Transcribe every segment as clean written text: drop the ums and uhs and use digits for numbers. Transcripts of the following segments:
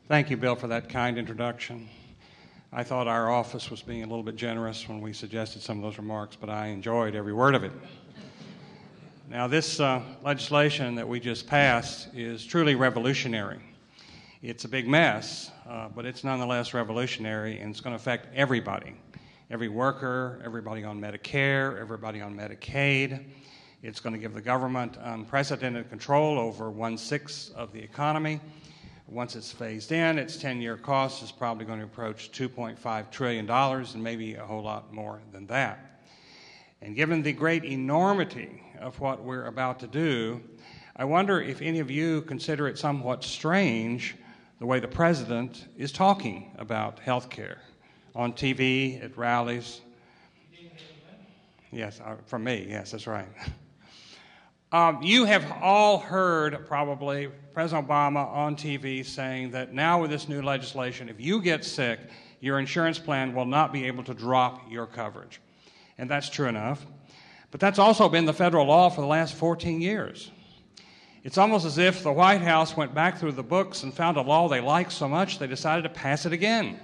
Thank you, Bill, for that kind introduction. I thought our office was being a little bit generous when we suggested some of those remarks, but I enjoyed every word of it. Now, this legislation that we just passed is truly revolutionary. It's a big mess, but it's nonetheless revolutionary, and it's going to affect everybody. Every worker, everybody on Medicare, everybody on Medicaid. It's going to give the government unprecedented control over 1/6 of the economy. Once it's phased in, its 10-year cost is probably going to approach $2.5 trillion and maybe a whole lot more than that. And given the great enormity of what we're about to do, I wonder if any of you consider it somewhat strange the way the president is talking about health care on TV, at rallies. Yes, from me, yes, that's right. You have all heard, probably, President Obama on TV saying that now with this new legislation, if you get sick, your insurance plan will not be able to drop your coverage. And that's true enough. But that's also been the federal law for the last 14 years. It's almost as if the White House went back through the books and found a law they liked so much they decided to pass it again.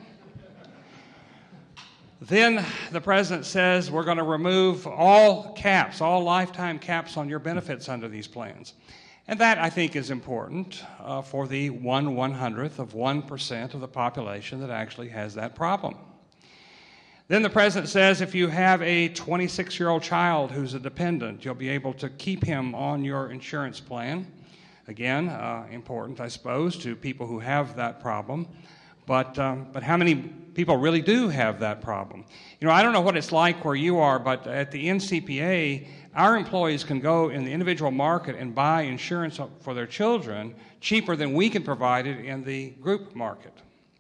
Then the president says we're going to remove all caps, all lifetime caps on your benefits under these plans. And that, I think, is important for the 1/100th of 1% of the population that actually has that problem. Then the president says if you have a 26-year-old child who's a dependent, you'll be able to keep him on your insurance plan. Again, important, I suppose, to people who have that problem. But how many people really do have that problem? You know, I don't know what it's like where you are, but at the NCPA, our employees can go in the individual market and buy insurance for their children cheaper than we can provide it in the group market.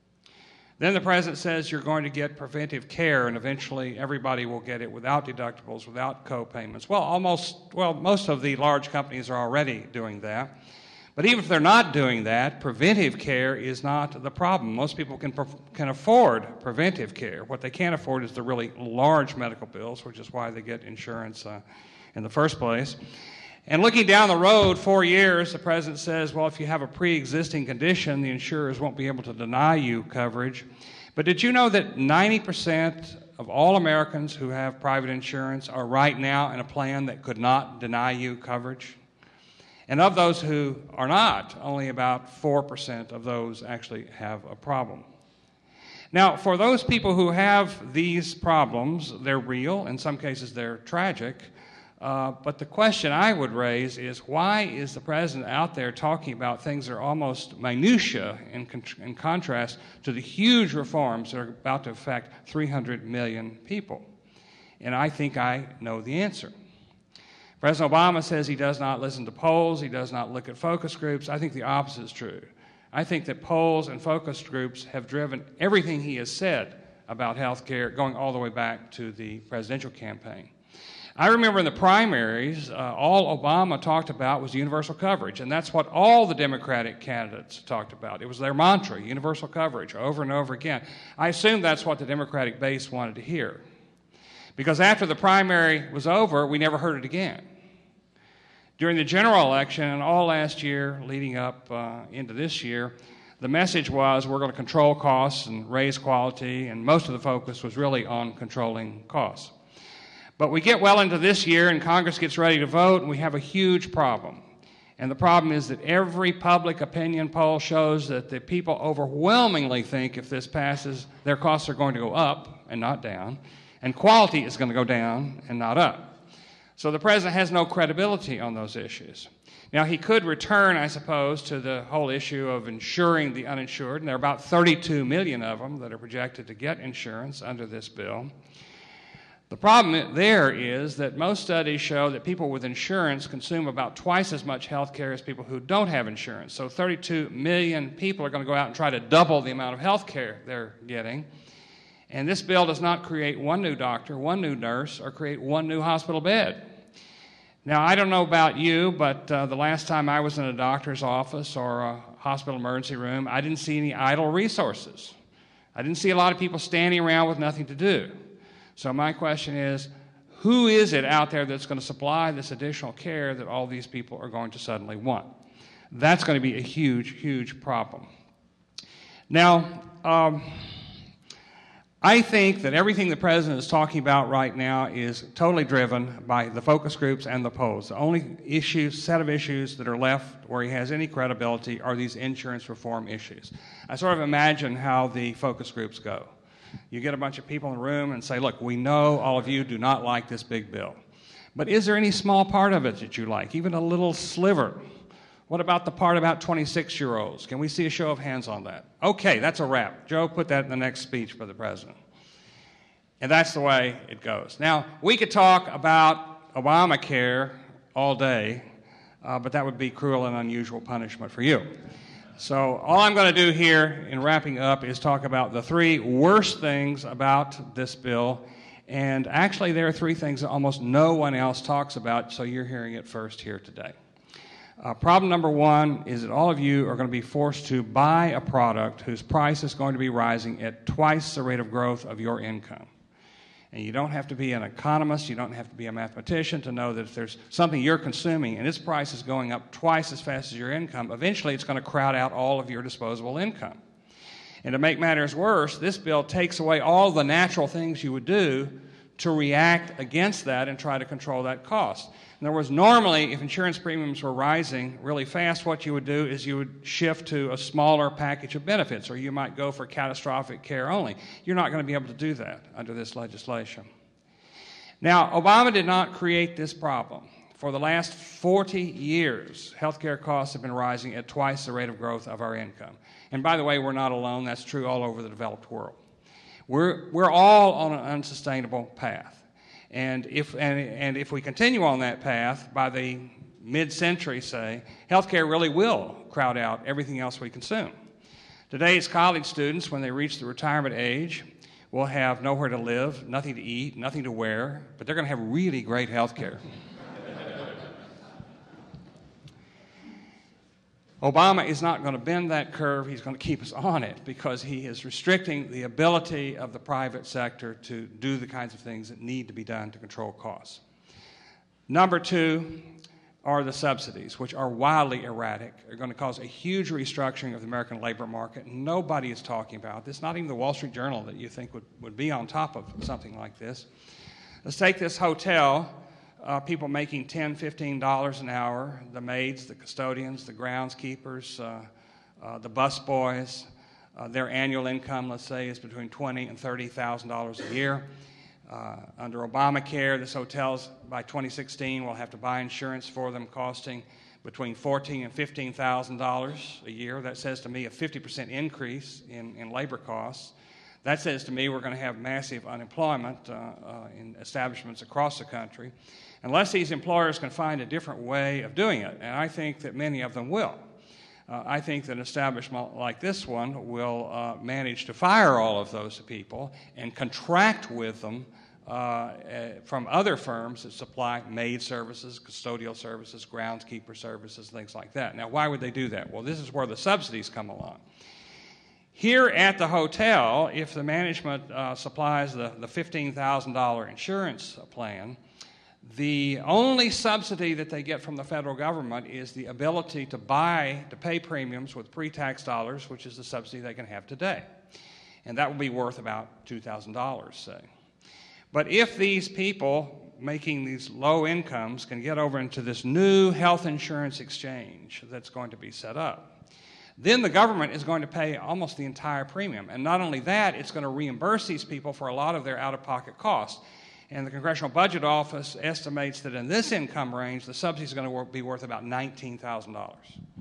Then the president says you're going to get preventive care, and eventually everybody will get it without deductibles, without co-payments. Well, most of the large companies are already doing that. But even if they're not doing that, preventive care is not the problem. Most people can afford preventive care. What they can't afford is the really large medical bills, which is why they get insurance in the first place. And looking down the road 4 years, the president says, well, if you have a pre-existing condition, the insurers won't be able to deny you coverage. But did you know that 90% of all Americans who have private insurance are right now in a plan that could not deny you coverage? And of those who are not, only about 4% of those actually have a problem. Now, for those people who have these problems, they're real. In some cases, they're tragic. But the question I would raise is, why is the president out there talking about things that are almost minutiae in contrast to the huge reforms that are about to affect 300 million people? And I think I know the answer. President Obama says he does not listen to polls, he does not look at focus groups. I think the opposite is true. I think that polls and focus groups have driven everything he has said about health care going all the way back to the presidential campaign. I remember in the primaries, all Obama talked about was universal coverage, and that's what all the Democratic candidates talked about. It was their mantra, universal coverage, over and over again. I assume that's what the Democratic base wanted to hear. Because after the primary was over, we never heard it again. During the general election and all last year leading up into this year, the message was we're going to control costs and raise quality, and most of the focus was really on controlling costs. But we get well into this year and Congress gets ready to vote, and we have a huge problem. And the problem is that every public opinion poll shows that the people overwhelmingly think if this passes, their costs are going to go up and not down, and quality is going to go down and not up. So the president has no credibility on those issues. Now, he could return, I suppose, to the whole issue of insuring the uninsured, and there are about 32 million of them that are projected to get insurance under this bill. The problem there is that most studies show that people with insurance consume about twice as much health care as people who don't have insurance. So 32 million people are going to go out and try to double the amount of health care they're getting. And this bill does not create one new doctor, one new nurse, or create one new hospital bed. Now, I don't know about you, but the last time I was in a doctor's office or a hospital emergency room, I didn't see any idle resources. I didn't see a lot of people standing around with nothing to do. So my question is, who is it out there that's going to supply this additional care that all these people are going to suddenly want? That's going to be a huge, huge problem. Now, I think that everything the President is talking about right now is totally driven by the focus groups and the polls. The only set of issues that are left where he has any credibility are these insurance reform issues. I sort of imagine how the focus groups go. You get a bunch of people in the room and say, look, we know all of you do not like this big bill. But is there any small part of it that you like, even a little sliver? What about the part about 26-year-olds? Can we see a show of hands on that? Okay, that's a wrap. Joe, put that in the next speech for the President. And that's the way it goes. Now, we could talk about Obamacare all day, but that would be cruel and unusual punishment for you. So all I'm going to do here in wrapping up is talk about the three worst things about this bill. And actually, there are three things that almost no one else talks about, so you're hearing it first here today. Problem number one is that all of you are going to be forced to buy a product whose price is going to be rising at twice the rate of growth of your income. And you don't have to be an economist, you don't have to be a mathematician to know that if there's something you're consuming and its price is going up twice as fast as your income, eventually it's going to crowd out all of your disposable income. And to make matters worse, this bill takes away all the natural things you would do to react against that and try to control that cost. In other words, normally, if insurance premiums were rising really fast, what you would do is you would shift to a smaller package of benefits, or you might go for catastrophic care only. You're not going to be able to do that under this legislation. Now, Obama did not create this problem. For the last 40 years, healthcare costs have been rising at twice the rate of growth of our income. And by the way, we're not alone. That's true all over the developed world. We're all on an unsustainable path. And if we continue on that path, by the mid-century, say, healthcare really will crowd out everything else we consume. Today's college students, when they reach the retirement age, will have nowhere to live, nothing to eat, nothing to wear, but they're going to have really great healthcare. Obama is not going to bend that curve. He's going to keep us on it because he is restricting the ability of the private sector to do the kinds of things that need to be done to control costs. Number two are the subsidies, which are wildly erratic. They're going to cause a huge restructuring of the American labor market. Nobody is talking about this, not even the Wall Street Journal that you think would be on top of something like this. Let's take this hotel. People making $10, $15 an hour, the maids, the custodians, the groundskeepers, the busboys, their annual income, let's say, is between $20,000 and $30,000 a year. Under Obamacare, this hotels by 2016 will have to buy insurance for them costing between $14,000 and $15,000 a year. That says to me a 50% increase in labor costs. That says to me we're going to have massive unemployment in establishments across the country unless these employers can find a different way of doing it, and I think that many of them will. I think that an establishment like this one will manage to fire all of those people and contract with them from other firms that supply maid services, custodial services, groundskeeper services, things like that. Now, why would they do that? Well, this is where the subsidies come along. Here at the hotel, if the management supplies the $15,000 insurance plan, the only subsidy that they get from the federal government is the ability to pay premiums with pre-tax dollars, which is the subsidy they can have today. And that will be worth about $2,000, say. But if these people making these low incomes can get over into this new health insurance exchange that's going to be set up, then the government is going to pay almost the entire premium. And not only that, it's going to reimburse these people for a lot of their out-of-pocket costs. And the Congressional Budget Office estimates that in this income range, the subsidy is going to be worth about $19,000.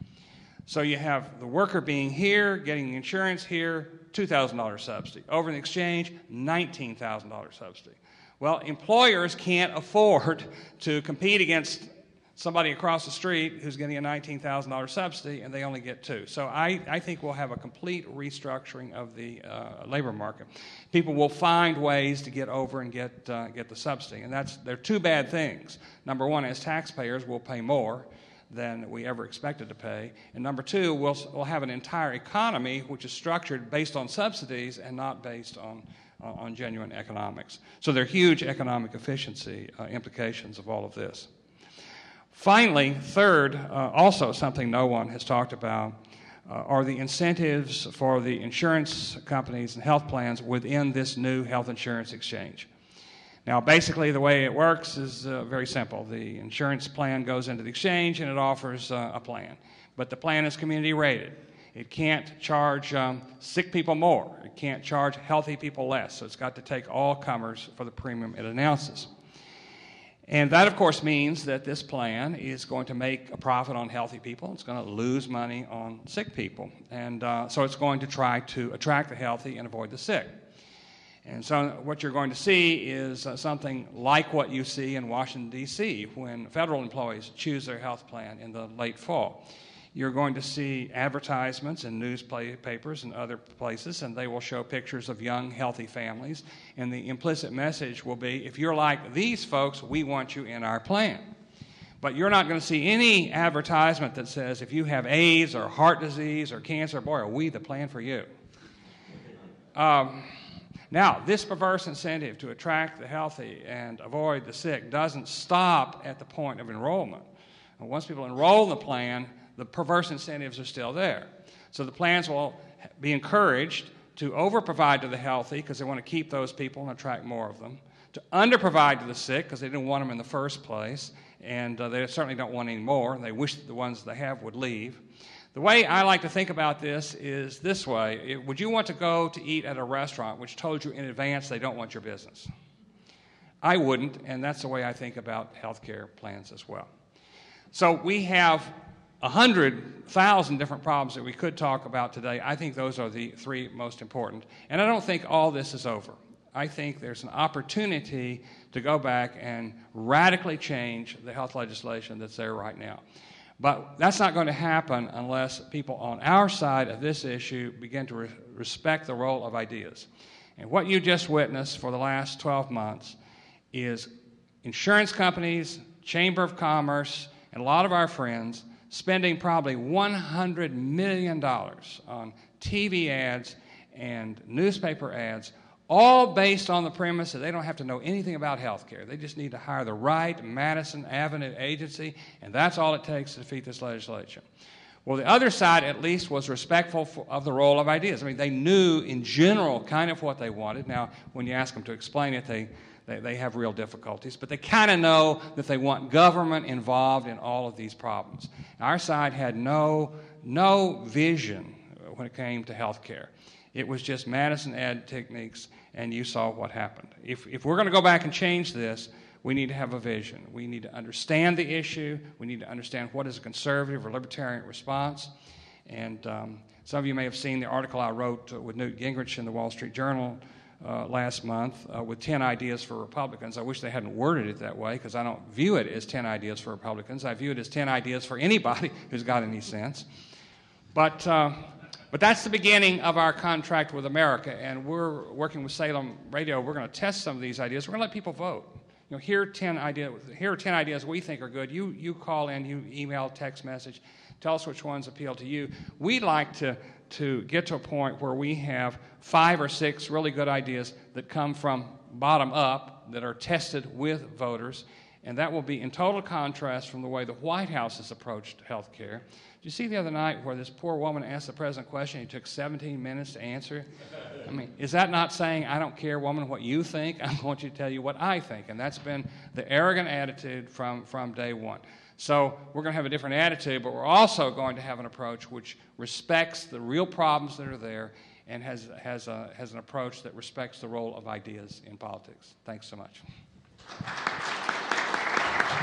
So you have the worker being here, getting the insurance here, $2,000 subsidy. Over in the exchange, $19,000 subsidy. Well, employers can't afford to compete against somebody across the street who's getting a $19,000 subsidy, and they only get $2,000. So I think we'll have a complete restructuring of the labor market. People will find ways to get over and get the subsidy, and there are two bad things. Number one, as taxpayers, we'll pay more than we ever expected to pay, and number two, we'll have an entire economy which is structured based on subsidies and not based on genuine economics. So there are huge economic efficiency implications of all of this. Finally, third, also something no one has talked about, are the incentives for the insurance companies and health plans within this new health insurance exchange. Now, basically, the way it works is very simple. The insurance plan goes into the exchange and it offers a plan. But the plan is community rated. It can't charge sick people more. It can't charge healthy people less. So it's got to take all comers for the premium it announces. And that, of course, means that this plan is going to make a profit on healthy people. It's going to lose money on sick people. And so it's going to try to attract the healthy and avoid the sick. And so what you're going to see is something like what you see in Washington, D.C. when federal employees choose their health plan in the late fall. You're going to see advertisements in newspapers and other places, and they will show pictures of young, healthy families. And the implicit message will be, if you're like these folks, we want you in our plan. But you're not going to see any advertisement that says, if you have AIDS or heart disease or cancer, boy, are we the plan for you. Now, this perverse incentive to attract the healthy and avoid the sick doesn't stop at the point of enrollment. And once people enroll in the plan, the perverse incentives are still there. So the plans will be encouraged to overprovide to the healthy because they want to keep those people and attract more of them, to underprovide to the sick because they didn't want them in the first place, and they certainly don't want any more. They wish that the ones they have would leave. The way I like to think about this is this way. Would you want to go to eat at a restaurant which told you in advance they don't want your business? I wouldn't, and that's the way I think about health care plans as well. So we have 100,000 different problems that we could talk about today. I think those are the three most important. And I don't think all this is over. I think there's an opportunity to go back and radically change the health legislation that's there right now. But that's not going to happen unless people on our side of this issue begin to respect the role of ideas. And what you just witnessed for the last 12 months is insurance companies, Chamber of Commerce, and a lot of our friends spending probably $100 million on TV ads and newspaper ads, all based on the premise that they don't have to know anything about health care. They just need to hire the right Madison Avenue agency, and that's all it takes to defeat this legislation. Well, the other side, at least, was respectful of the role of ideas. I mean, they knew in general kind of what they wanted. Now, when you ask them to explain it, they have real difficulties, but they kind of know that they want government involved in all of these problems. Our side had no vision when it came to health care. It was just Madison ad techniques, and you saw what happened. If we're going to go back and change this, we need to have a vision. We need to understand the issue. We need to understand what is a conservative or libertarian response. And some of you may have seen the article I wrote with Newt Gingrich in the Wall Street Journal last month with 10 ideas for Republicans. I wish they hadn't worded it that way because I don't view it as 10 ideas for Republicans. I view it as 10 ideas for anybody who's got any sense. But that's the beginning of our contract with America, and we're working with Salem Radio. We're going to test some of these ideas. We're going to let people vote. You know, here are 10 ideas we think are good. You call in, you email, text message, tell us which ones appeal to you. We'd like to get to a point where we have 5 or 6 really good ideas that come from bottom up, that are tested with voters, and that will be in total contrast from the way the White House has approached health care. Did you see the other night where this poor woman asked the president a question, he took 17 minutes to answer? I mean, is that not saying, I don't care, woman, what you think, I want you to tell you what I think? And that's been the arrogant attitude from day one. So we're going to have a different attitude, but we're also going to have an approach which respects the real problems that are there and has an approach that respects the role of ideas in politics. Thanks so much.